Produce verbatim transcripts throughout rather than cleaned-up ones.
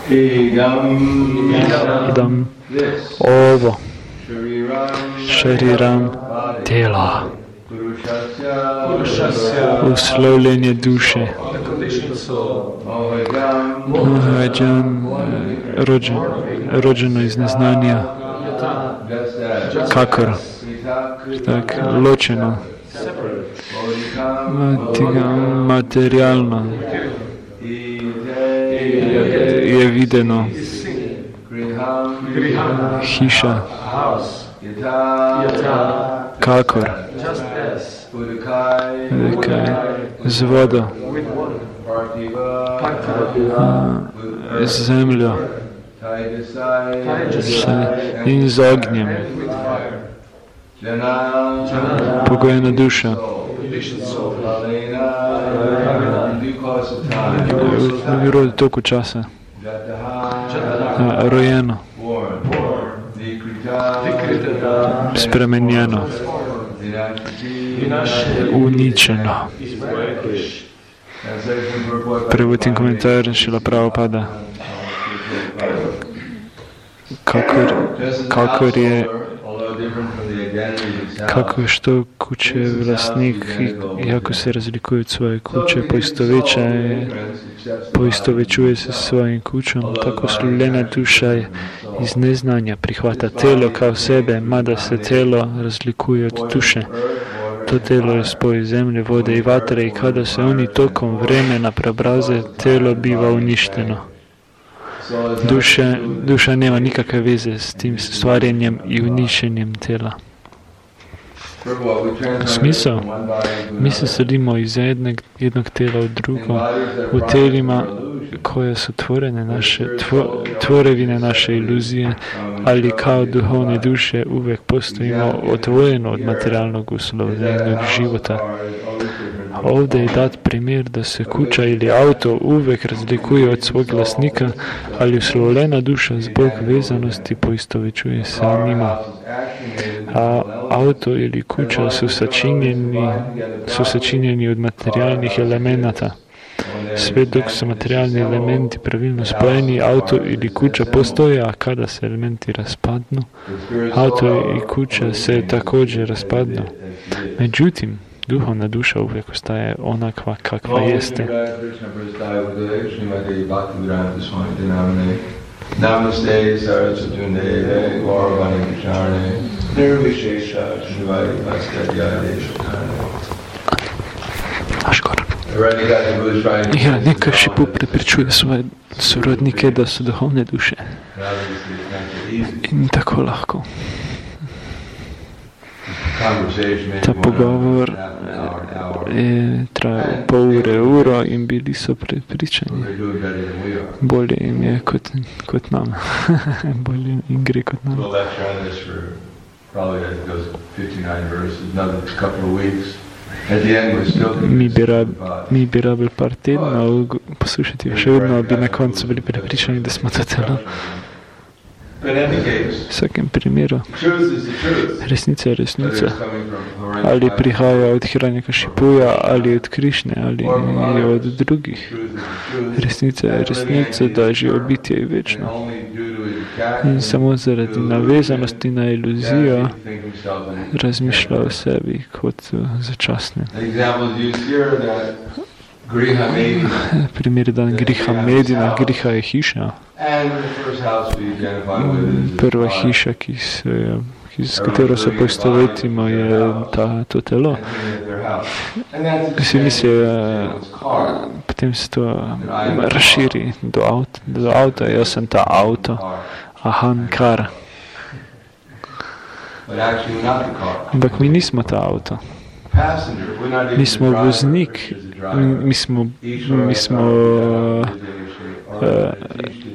Idam ovo šariram tela, uslovljenje duše, rođen, rođen, rođeno iz neznanja, kakor, tak, ločeno, materijalno je videno, hiša, kakor, z vodo, z zemljo in z ognjem, pogojena duša, v toku časa, rojeno, spremenjeno, uničeno. Prevod in komentar Šrila Prabhupada. Kakor, kakor je kako što kuće vlasnik, jako se razlikuje od svoje kuće, poistovećuje se s svojim kućom, tako sluljena duša iz neznanja prihvata telo kao sebe, mada se telo razlikuje od duše. To telo je spoj zemlje, vode i vatre i kada se oni tokom vremena preobraze, telo biva uništeno. Duša, duša nema nikakve veze s tim stvarjenjem i unišenjem tela. Smisao? Mi se selimo iz jednog, jednog tela u drugo, u telima koje su tvorene naše, tvo, tvorevine naše iluzije, ali kao duhovne duše uvijek postojimo odvojeno od materijalnog uslovljenog života. Ovdje je dat primjer da se kuća ili auto uvijek razlikuje od svog vlasnika, ali uslovljena duša zbog vezanosti poistovećuje se njima. A auto ili kuća su sačinjeni, su sačinjeni od materijalnih elemenata. Sve dok su materijalni elementi pravilno spojeni, auto ili kuća postoje, a kada se elementi raspadnu, auto i kuća se također raspadnu. Međutim, duhovna duša uvijek ostaje onakva kakva jeste. Namaste Saraswatunde Gauravani Kicharne Nirvishesha Shivai Vaskadyade Shukane. Aškor. Ja, neka Šipu prepričuje svoje sorodnike da su duhovne duše. In tako lahko. Ta pogovor je trajal pol ure, uro in bili so prepričani. Bolje jim je kot, kot nam. Bolje jim gre kot nam. Mi bi, rab, mi bi rabili par tednov poslušati, še vedno bi na koncu bili prepričani, da smo to telo. V vsakem primeru, resnica je resnica. Ali prihaja od Hiranyakashipuja, ali od Krišne, ali od drugih. Resnica je resnica, da živo bitje je večno. In samo zaradi navezanosti na iluzijo razmišlja o sebi kot začasne. Primer je dan Griha Medina, Griha je hiša. Prva hiša, ki se, ki, s katero se poistovetimo, je ta, to telo. Si mislijo, potem se to razširi do avta, do avta, jaz sem ta avto, ahankar. Ampak mi nismo ta avto. Mi smo voznik, mi smo, mi smo uh,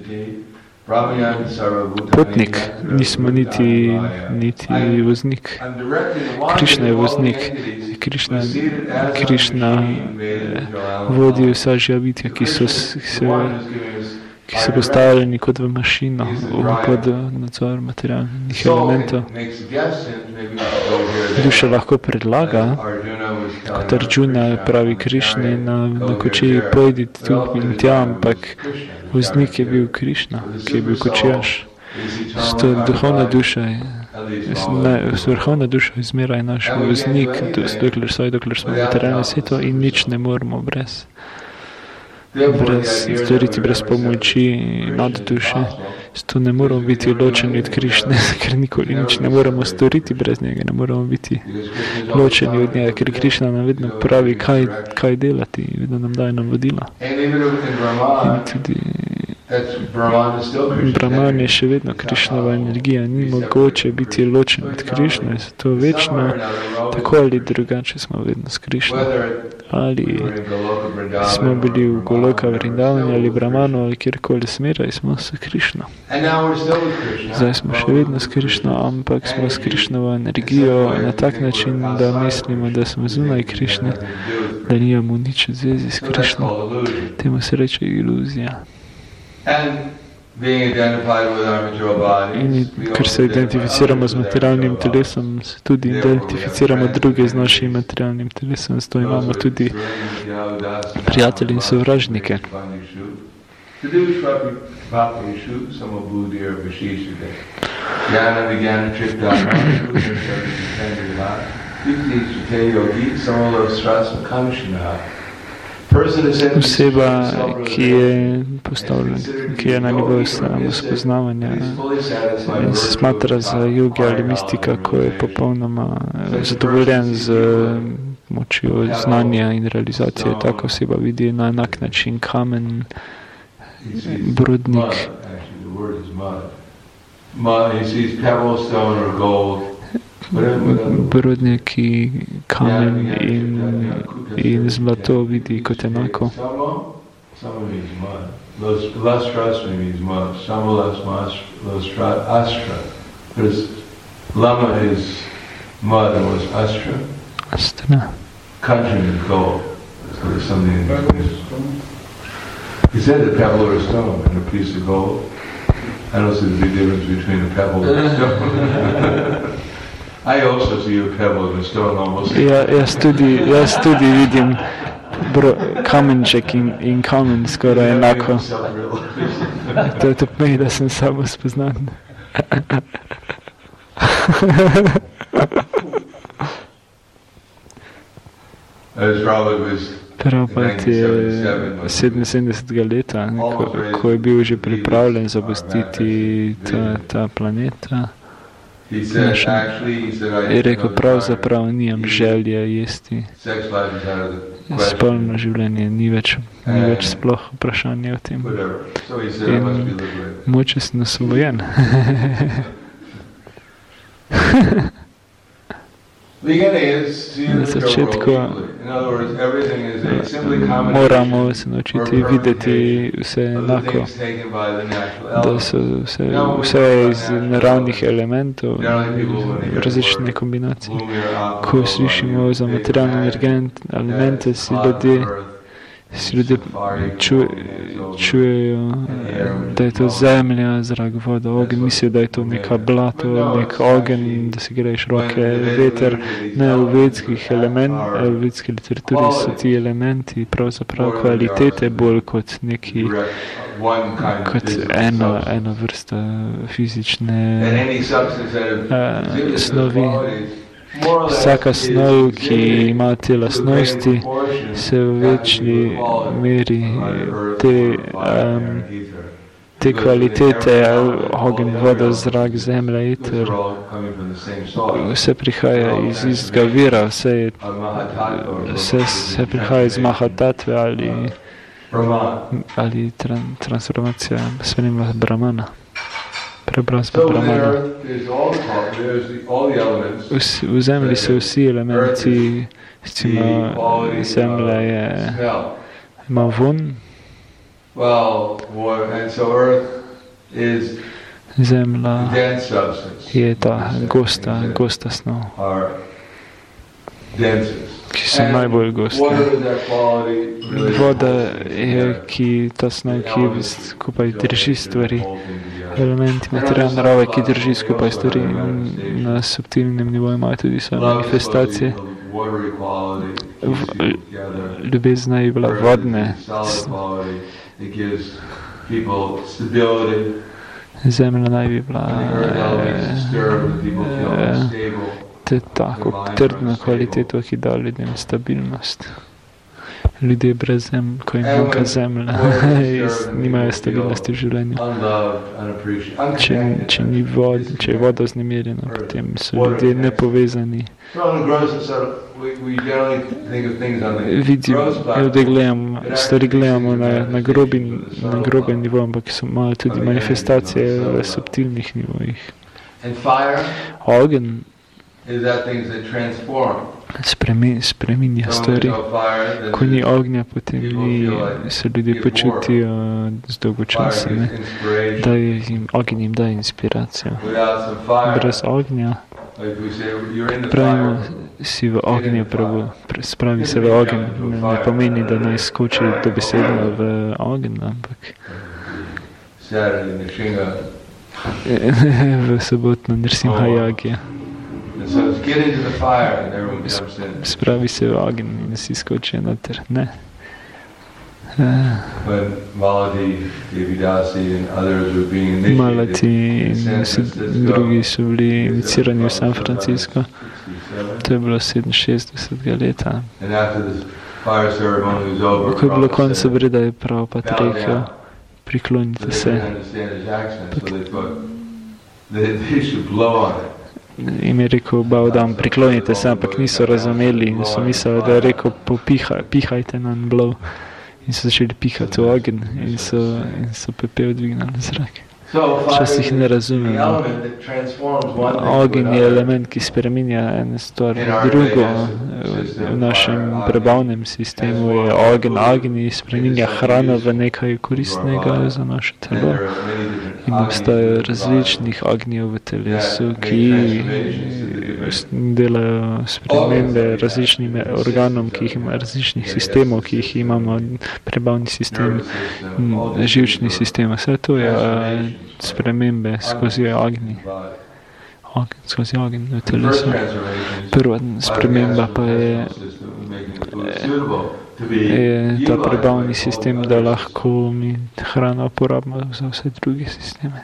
potnik, nismo niti, niti voznik. Krišna je voznik. Krišna, Krišna vodi vsa živa bitja, ki so, se, ki ki so postavljeni kot v mašino, pod nadzor materialnih elementov. Duša lahko predlaga, kot Arjuna pravi Krišni na, na kočiji, pojdi tu in tja, ampak voznik je bil Krišna, ki je bil kočijaš. Sto duhovna duša je, ne, vrhovna duša je zmeraj naš voznik, dokler so, dokler smo v materialnem svetu in nič ne moramo brez. brez storiti, brez pomoči nad duše. Zato ne moramo biti ločeni od Krišne, ker nikoli nič ne moramo storiti brez njega, ne moramo biti ločeni od njega, ker Krišna nam vedno pravi, kaj, kaj delati, vedno nam daje navodila. In tudi Brahman je še vedno Krišnova energija, ni mogoče biti ločen od Krišne, zato večno, tako ali drugače smo vedno s Krišno. Ali smo bili v Goloka Vrindavani ali Brahmanu ali kjerkoli smeraj, smo s Krišno. Zdaj smo še vedno s Krišno, ampak smo s Krišnovo energijo na tak način, da mislimo, da smo zunaj Krišne, da nimamo nič v zvezi s Krišno. Temu se reče iluzija. In ker se identificiramo z materialnim telesom, se tudi identificiramo druge z našim materialnim telesom, zato imamo tudi prijatelji in sovražnike. Oseba, ki je postavljena, ki je na nivoju samospoznavanja in se smatra za jogi ali mistika, ko je popolnoma zadovoljen z močjo znanja in realizacije. Taka oseba vidi na enak način kamen, brodnik, brodnjaki, kamen in, in zlato vidi kot enako. Astra. He said a pebble or a stone and a piece of gold. I don't see the big difference between a pebble and a stone. I also see a pebble and a stone almost. Ja, jaz tudi, jaz tudi vidim bro, kamenček in, in kamen skoraj enako. To, to pomeni, da sem samo spoznan. Prabhupada je sedeminsedemdesetega leta, ko, ko je bil že pripravljen zapustiti ta, ta planeta, je rekel, pravzaprav nimam želje jesti. Spolno življenje ni več, ni več sploh vprašanje o tem. In moče sem osvojen. Na začetku moramo se naučiti videti vse enako, da so vse, vse iz naravnih elementov, različne kombinacije. Ko slišimo za materialne elemente, si ljudje, si ljudje ču, čujejo, da je to zemlja, zrak, voda, ogen, mislijo, da je to neka blato, nek ogen, da si greješ roke, veter. Ne, v vedskih elementih, v vedski literaturi so ti elementi pravzaprav kvalitete bolj kot neki, kot ena, ena vrsta fizične uh, snovi. Vsaka snov, ki ima te lastnosti, se v večni meri te, um, te kvalitete, ogenj, voda, zrak, zemlja, eter, vse prihaja iz istega vira, vse, je, vse, vse prihaja iz Mahatatve ali, ali tran, transformacija svenima Brahmana. Preobrazba Brahmana. V, v zemlji so vsi elementi, recimo zemlja je, ima von, zemlja je ta gosta, gosta snov. ki so najbolj gosti. Voda je ki, ta snov, ki skupaj drži stvari. Elementi materialne narave, ki drži skupaj stvari na subtilnem nivoju, imajo tudi svoje manifestacije. V, ljubezen naj bi bila vodne. Zemlja naj bi bila te tako trdna kvaliteto, ki da ljudem stabilnost. Ljudje brez zemlje, ko jim manjka zemlja, nimajo stabilnosti v življenju. Če, če, ni vod, če je voda vznemirjena, potem so ljudje nepovezani. Vidimo, ljudje gledamo, stvari gledamo na, na, grobi, na grobem nivoju, ampak so malo tudi manifestacije v subtilnih nivojih. Ogen Spremi, spreminja stvari. Ko ni ognja, potem ni, se ljudje počutijo zdolgočasene, da jim ogenj jim daje inspiracijo. Brez ognja, pravimo, si v ognju pravu, spravi se v ogenj, ne, ne pomeni, da naj skoči dobesedno v ogenj, ampak v sobotno Nrsimha Jagya. Spravi se v ogenj in si skočijo noter. Ne. Malati in drugi so bili inicirani v San Francisco. To je bilo sedeminšestdesetega leta. Ko je bilo konec obreda, je Prabhupada rekel, priklonite se. Im je rekel, Bavdam, priklonite se, ampak niso razumeli in so mislili, da je rekel, popihaj, pihajte na blow. In so začeli pihati v ogenj in so, in so pepel dvignali v zrak. Včasih ne razumemo. Ogenj je element, ki spreminja eno stvar v drugo. V našem prebavnem sistemu je ogenj, ogenj spreminja hrano v nekaj koristnega za naše telo. In obstajajo različnih ognjev v telesu, ki delajo spremembe različnim organom, ki jih ima različnih sistemov, ki jih imamo, prebavni sistem, živčni sistem. Vse to je spremembe skozi ognji. Ogen, skozi ogenj v telesu. Prva sprememba pa je, je ta prebavni sistem, da lahko mi hrano uporabimo za vse druge sisteme.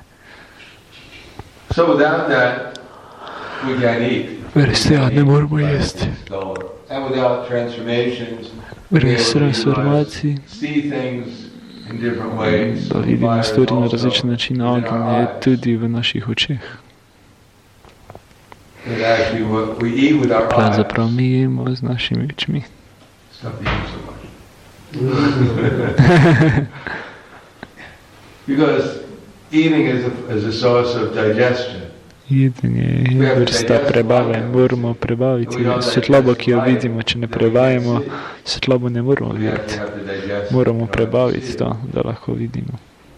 Brez tega ne moramo jesti. Brez transformacij, da vidimo stvari na različne načine, ogenj je tudi v naših očeh. Pravzaprav mi jemo z našimi očmi. Jedenje je vrsta prebave, moramo prebaviti svetlobo, ki jo vidimo. Če ne prebavimo, svetlobo ne moramo videti. Moramo prebaviti to, da lahko vidimo.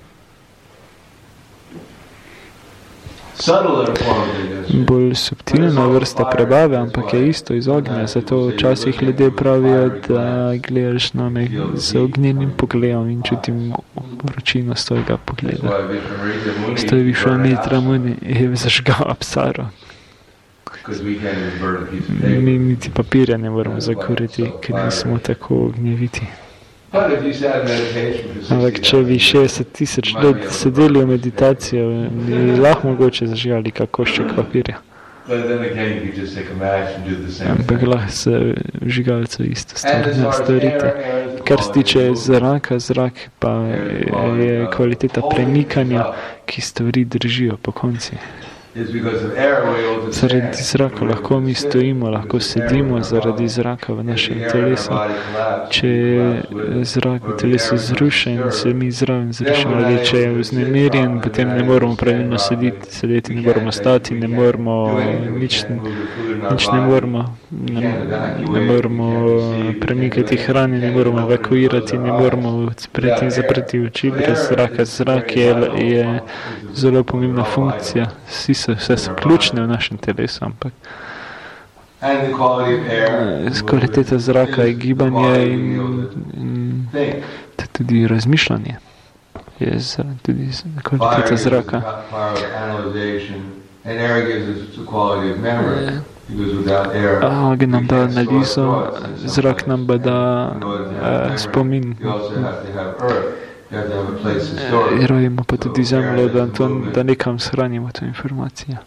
Bolj subtilna vrsta prebave, ampak je isto iz ognja, zato včasih ljudje pravijo, da gledaš name z ognjenim pogledom in čutim vročino s tvojega pogleda. Stoji Vishvamitra Muni je zažgal apsaro. Mi niti papirja ne moramo zakuriti, ker nismo tako ognjeviti. Ampak če bi šestdeset tisoč let sedeli v meditacijo, bi lahko mogoče zažgali kak košček papirja. Ampak lahko se vžigalcev isto stvar ne storite. Kar se tiče zraka, zrak pa je kvaliteta premikanja, ki stvari držijo po konci. Zaradi zraka lahko mi stojimo, lahko sedimo zaradi zraka v našem telesu. Če je zrak v telesu zrušen, se mi zraven zrušimo, ali če je vznemirjen, potem ne moramo pravilno sediti, sedeti, ne moramo stati, ne moramo nič, nič ne moramo, ne, ne moramo premikati hrane, ne moramo evakuirati, ne moramo odpreti in zapreti oči brez zraka. Zrak je, je zelo pomembna funkcija. Vsi so, vse so ključne v našem telesu, ampak Kvaliteta zraka je gibanje in, in tudi razmišljanje. Je tudi kvaliteta zraka. Ogen nam da analizo, zrak nam pa da uh, spomin. Rojimo pa tudi zemljo, da, to, da nekam shranimo to informacijo.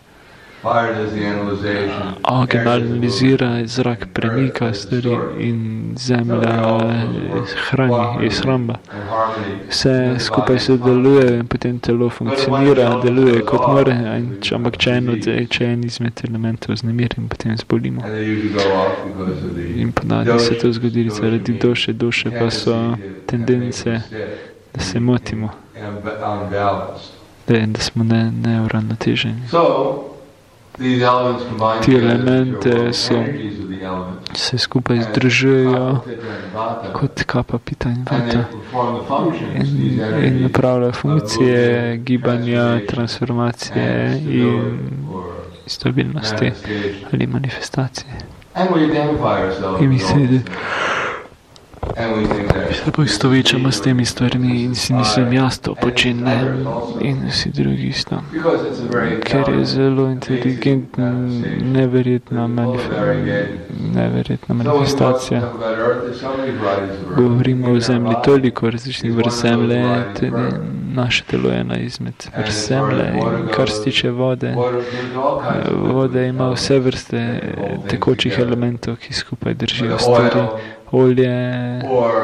Ogen analizira, zrak premika stvari in zemlja hrani, je shramba. Vse skupaj se deluje in potem telo funkcionira, deluje kot more, ampak če en, če en izmed elementov znemirim, potem zbolimo. In ponavadi se to zgodi zaradi duše, duše pa so tendence, da se motimo, da, da smo ne, neuravnoteženi. Ti elemente so, se skupaj združujejo kot kapa, pita in vata in, in napravljajo funkcije gibanja, transformacije in stabilnosti ali manifestacije. In mi se se poistovečamo s temi stvarmi in si mislim, jaz to počinem in vsi drugi isto. Ker je zelo inteligentna, neverjetna, manif- neverjetna manifestacija. Govorimo o zemlji toliko različnih vrst zemlje, tudi naše telo je ena izmed vrst zemlje. In kar se tiče vode, voda ima vse vrste tekočih elementov, ki skupaj držijo stvari. Olje,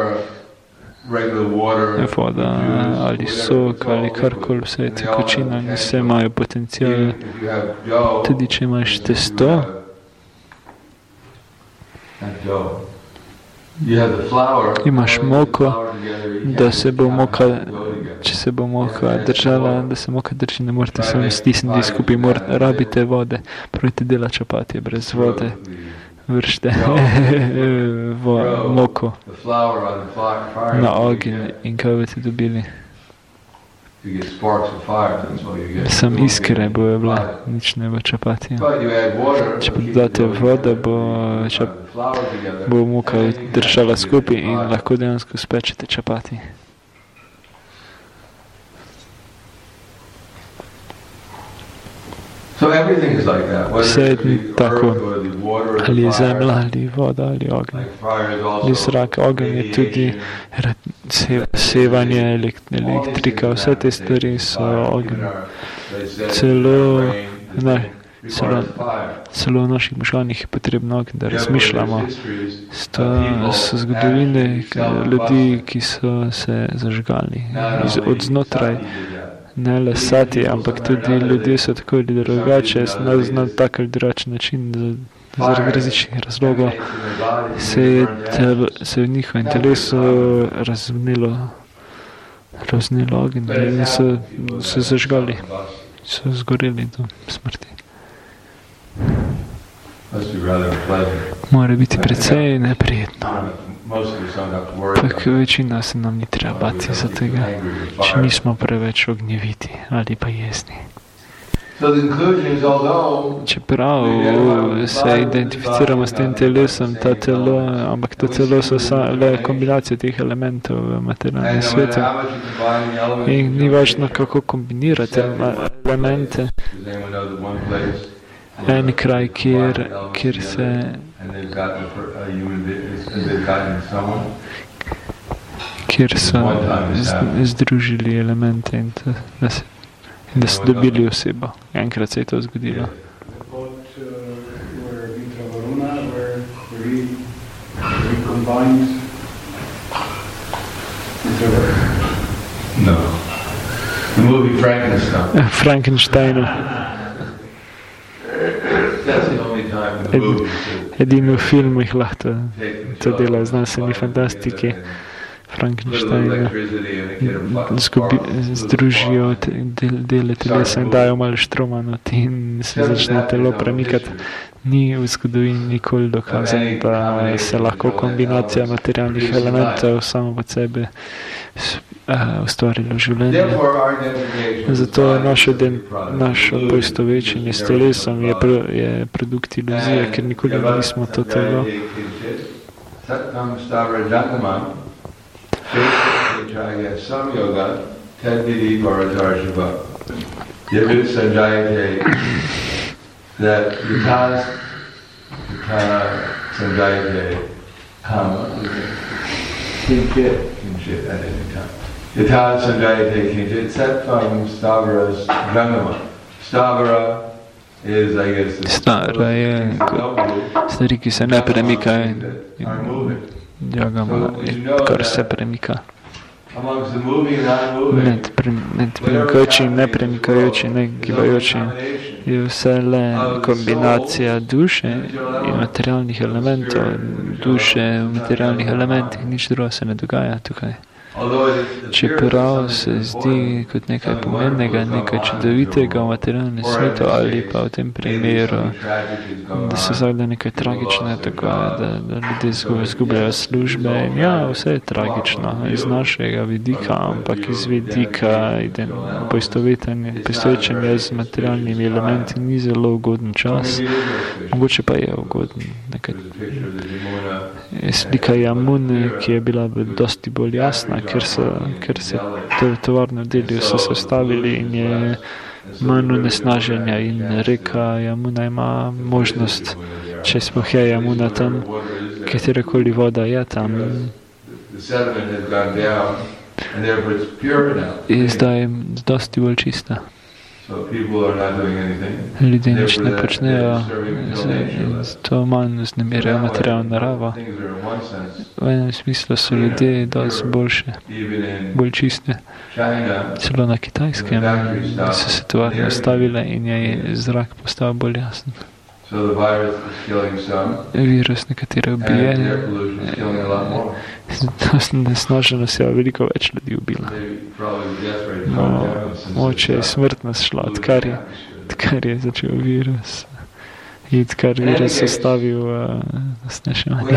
voda ali sok ali karkoli, vse je tekočina in vse imajo potencijal. Tudi če imaš testo, imaš moko, da se bo moka, če se bo moka držala, da se moka drži, ne morate samo stisniti skupaj, morate, rabite vode, pravite dela čapatije brez vode. Vršte v moko na ogenj in kaj boste dobili? Sam iskre bojo bile, nič ne bo čapatija. Če pa dodate vodo, bo, čap, bo moka držala skupaj in lahko dejansko spečete čapati. Vse je tako, ali je zemlja, ali voda, ali ogenj. Ali zrak, ogenj je tudi sevanje, elektrika, vse te stvari so ogenj. Celo, ne, celo, celo v naših možganih je potrebno ogenj, da razmišljamo. To so zgodovine ljudi, ki so se zažgali iz, od znotraj. Ne le sati, ampak tudi ljudje so tako ali drugače, na tak ali drugačen način, zaradi različnih razlogov, se je, tel, se je v njihovem telesu razvnilo, razvnilo ogenj in so se zažgali, so zgoreli do smrti. Mora biti precej neprijetno. Tako večina se nam ni treba bati za tega, če nismo preveč ognjeviti ali pa jezni. Čeprav se identificiramo s tem telesom, ta telo, ampak to telo so le kombinacije teh elementov v materialnem svetu. In ni važno, kako kombinirate elemente. En kraj, kjer, kjer se kjer so združili elemente in to, da, se, da so dobili osebo. Enkrat se je to zgodilo. No. The movie Frankenstein. Frankensteinu. Ed, edino v filmih lahko to dela znanstveni fantastiki. Frankensteina združijo del, dele telesa in dajo malo štroma not in se začne telo premikati. Ni v zgodovini nikoli dokazano, da se lahko kombinacija materialnih elementov samo pod sebe ustvarilo življenje. Zato naše, naše poistovečenje s telesom je, pro, je produkt iluzije, ker nikoli nismo to telo. Kinchit, kinchit at any time. Yata sanjayate kinchit, set from Stavara's Jangama. Stavara is, I guess, the Stavara je stvari, ki se ne premikajo. Jagama je, kar se premika. Med, pre, med premikajoči in nepremikajoči, negibajoči je vse le kombinacija duše in materialnih elementov. Duše v materialnih elementih, nič drugo se ne dogaja tukaj. Čeprav se zdi kot nekaj pomembnega, nekaj čudovitega v materialnem svetu ali pa v tem primeru, da se zavda nekaj tragičnega dogaja, da, da ljudje izgubljajo službe. Ja, vse je tragično iz našega vidika, ampak iz vidika poistovečenja z materialnimi elementi ni zelo ugoden čas. Mogoče pa je ugoden. Nekaj. Slika Jamune, ki je bila dosti bolj jasna, ker, so, ker se tovarne deli so se stavili in je manj onesnaženja in reka Jamuna ima možnost, če sploh je Jamuna tam, katerakoli voda je tam. In zdaj je dosti bolj čista. Ljudje nič ne počnejo, to manj vznemirjajo materialno naravo. V enem smislu so ljudje dosti boljše, bolj čiste. Celo na Kitajskem so se tovarne ustavile in je zrak postal bolj jasen. Virus nekatere ubije, nesnaženost je veliko več ljudi ubila. No, moče je smrtnost šla, odkar je, odkar je začel virus. In odkar virus ostavil uh, nasneševanje.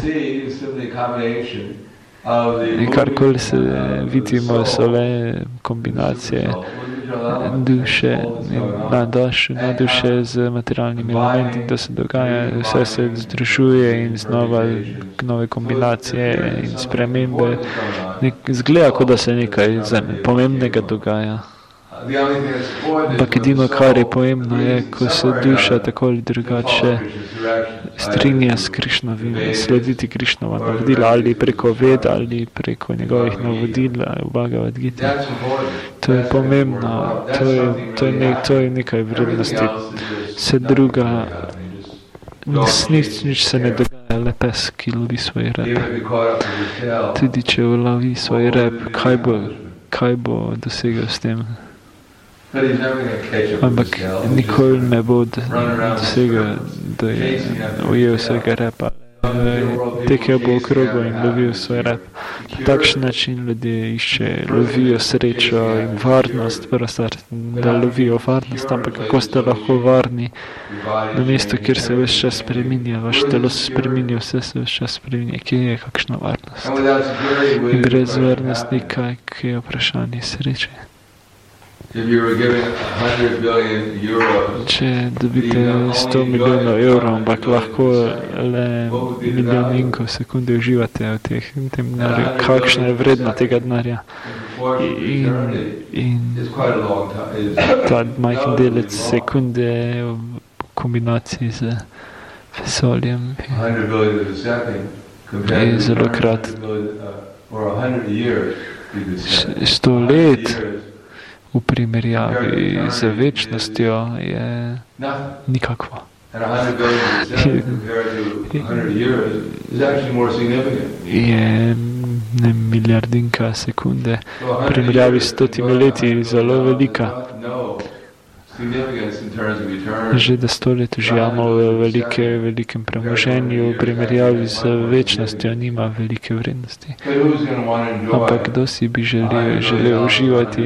Karkoli se vidimo, so le kombinacije duše in naduše, naduše z materialnimi elementi, da se dogaja, vse se združuje in znova nove kombinacije in spremembe. Nek, zgleda, kot da se nekaj pomembnega dogaja. Ampak edino, kar je pomembno, je, ko se duša tako ali drugače strinja s Krišnovim, slediti Krišnova navodila ali preko ved ali preko njegovih navodil v Bhagavad Gita. To je pomembno, to je, to je, ne, to je nekaj vrednosti. Vse druga, nič, nič se ne dogaja, le pes, ki lovi svoj rep. Tudi če lovi svoj rep, kaj bo, kaj bo dosegel s tem? Ampak nikoli ne bo dosegel, da je ujel svojega repa. Tekel bo v krogu in lovil svoj rep. Na takšen način ljudje išče, lovijo srečo in varnost, prva stvar, da lovijo varnost, ampak kako ste lahko varni na mesto, kjer se ves čas spreminja, vaše telo se spreminja, vse se ves čas spreminja, kje je kakšna varnost. In brez varnosti, kaj je vprašanje sreče. Če dobite sto milijonov evrov, ampak lahko le milijoninko sekunde uživate v teh, tem denarju, kakšna je vredna tega denarja. In, in ta majhen delec sekunde v kombinaciji z vesoljem je zelo kratek. Sto let v primerjavi z večnostjo je nikakvo. Je ne milijardinka sekunde v primerjavi s stotimi leti zelo velika. Že da sto let uživamo v velike, velikem premoženju, v primerjavi z večnostjo nima velike vrednosti. Ampak kdo si bi želel, želel uživati,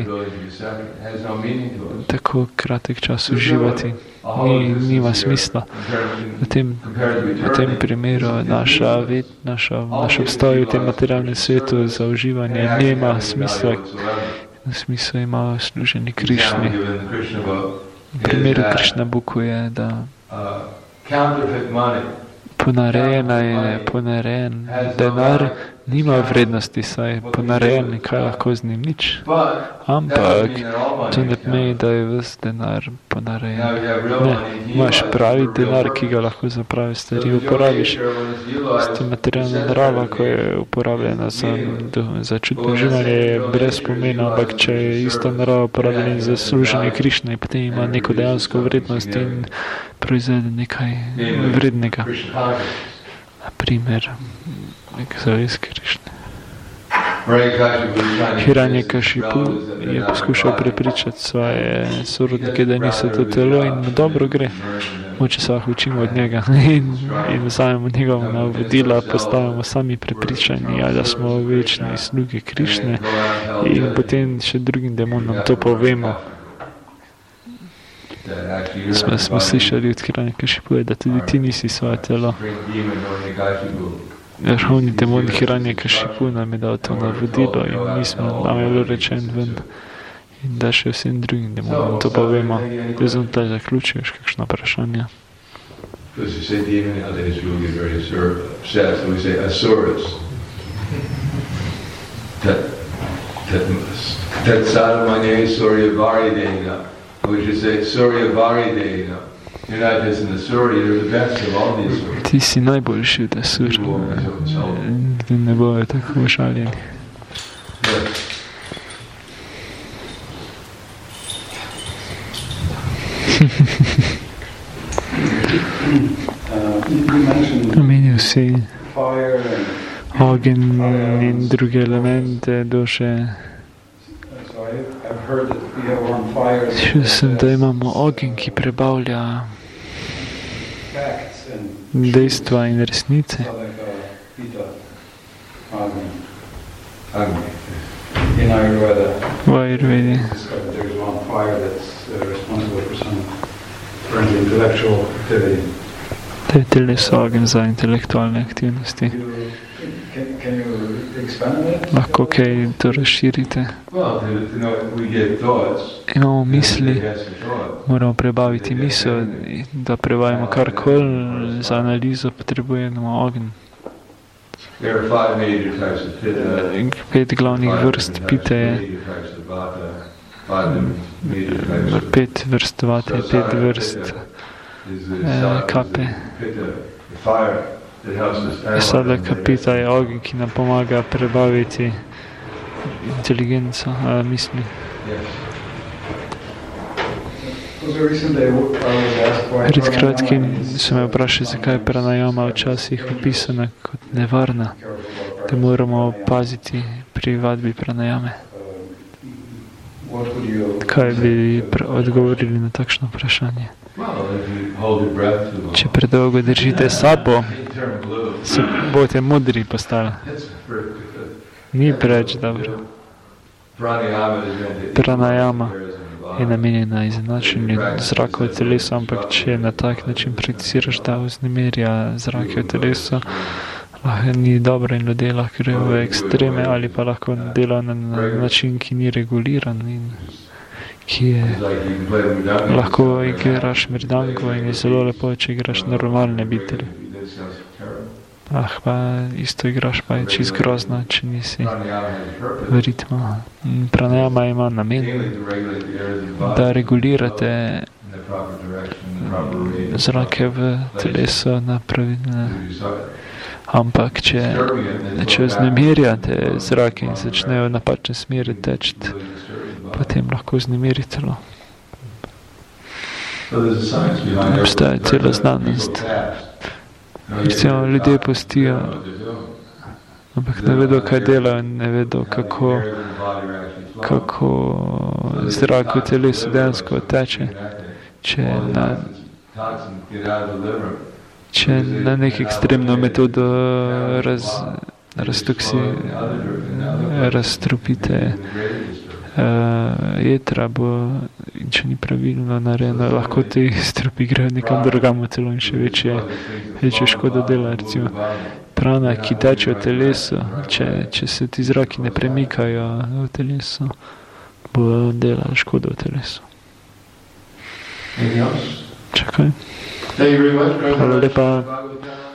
tako kratek čas uživati, ni, nima smisla. V tem, v tem primeru naša, ved, naša, naš obstoj v tem materialnem svetu za uživanje nima smisla. Smisel ima služenje Krišni. V primeru Krišna Buku je, da ponarejena je, ponarejen denar nima vrednosti, saj ponarejen, kaj lahko z njim nič. Ampak to ne pomeni, da je ves denar ponarejen. Ne, imaš pravi denar, ki ga lahko za prave stvari uporabiš. S tem materialna narava, ko je uporabljena za, za čutno uživanje, je brez pomena, ampak če je ista narava uporabljena za služenje Krišne, potem ima neko dejansko vrednost in proizvede nekaj vrednega. Naprimer, nek zaves Krišne. Hiranyakashipu je poskušal prepričati svoje sorodnike, da niso to telo in mu dobro gre. Moče se lahko učimo od njega in, in vzajemo njegova navodila, postavimo sami prepričani, da smo večni sluge Krišne in potem še drugim demonom to povemo. Smo, smo slišali od Hiranyakashipuja, da tudi ti nisi svoje telo. Vrhovni demon Hiranyakashipu nam je dal to navodilo in mi smo, nam je bilo rečen ven in da še vsem drugim demonom to povemo. Zdaj sem tle zaključil, še kakšno vprašanje. Tat sadhamanye suryavari we should say suryavari dena. You're not just in the Surya, you're the best of all the Asuras. Ti si najboljši od Asur. Ne bojo tako šaljeni. Omenil si ogen in druge elemente duše. Slišal sem, da imamo ogen, ki prebavlja dejstva in resnice. V Ayurvedi to je teleso ogen za intelektualne aktivnosti. Lahko kaj to razširite? Imamo misli, moramo prebaviti misel, da prebavimo karkoli, za analizo potrebujemo ogenj. Pet glavnih vrst pite je, pet vrst vate, pet vrst eh, kape. Sada kapita je ogen, ki nam pomaga prebaviti inteligenco, a, misli. Pred kratkim sem me vprašal, zakaj je pranajama včasih opisana kot nevarna, da moramo paziti pri vadbi pranajame. Kaj bi odgovorili na takšno vprašanje? Če predolgo držite sabo, se boste modri postali. Ni preveč dobro. Pranajama je namenjena izenačenju zraka v telesu, ampak če na tak način prakticiraš, da vznemirja zrake v telesu, lahko ni dobro in ljudje lahko grejo v ekstreme ali pa lahko dela na način, ki ni reguliran in ki je lahko igraš mirdango in je zelo lepo, če igraš normalne bitere. Ah, pa isto igraš, pa je čist grozno, če nisi v ritmu. Pranajama ima namen, da regulirate zrake v telesu na pravilne. Ampak, če, če vznemirjate zrake in začnejo v napačne smeri teči, potem lahko vznemiri telo. Obstaja cela znanost. Recimo, ljudje postijo, ampak ne vedo, kaj delajo, ne vedo, kako, kako zrak v telesu dejansko teče. če na, če na nek ekstremno metodo raz, raztoksi, razstrupite uh, jetra, bo, in če ni pravilno narejeno, lahko te strupi grejo nekam drugam celo in še večje, večje škodo dela. Recimo prana, ki teče v telesu, če, če se ti zraki ne premikajo v telesu, bo delal škodo v telesu. Čakaj. Hvala lepa.